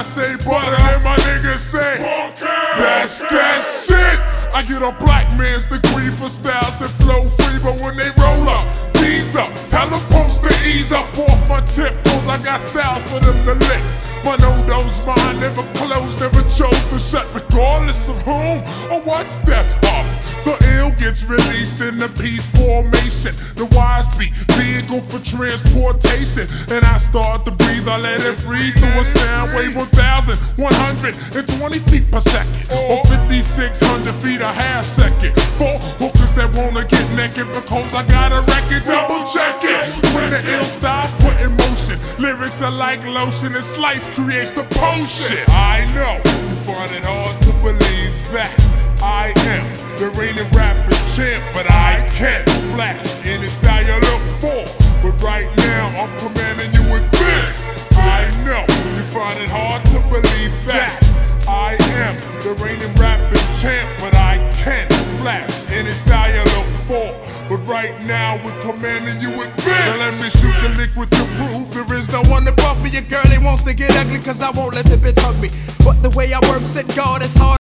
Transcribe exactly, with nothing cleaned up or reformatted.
say butter, and my niggas say that's that shit. I get a black man's degree for styles that flow free, but when they roll up, ease up, tell them post to ease up off my tip, cause I got styles for them to lick. My no-do's mine, never closed, never chose to shut, regardless of whom or what steps up. The ill gets released in the peace formation. The wise beat, vehicle for transportation. And I start to breathe, I let it free through a sound wave one thousand one hundred twenty feet per second, or fifty-six hundred feet a half second. For hookers that wanna get naked because I got a record, double check it. When the ill styles put in motion, lyrics are like lotion and slice creates the potion. I know you find it hard to believe that I am the reigning rapping champ, but I can't flash any style you look for. But right now I'm commanding you with this. I know you find it hard to believe that I am the reigning rapping champ, but I can't flash any style you look for. But right now we're commanding you with this. Now let me shoot the liquid to prove there is no one above me. Your girl, he wants to get ugly, cause I won't let the bitch hug me. But the way I work, said God, it's hard.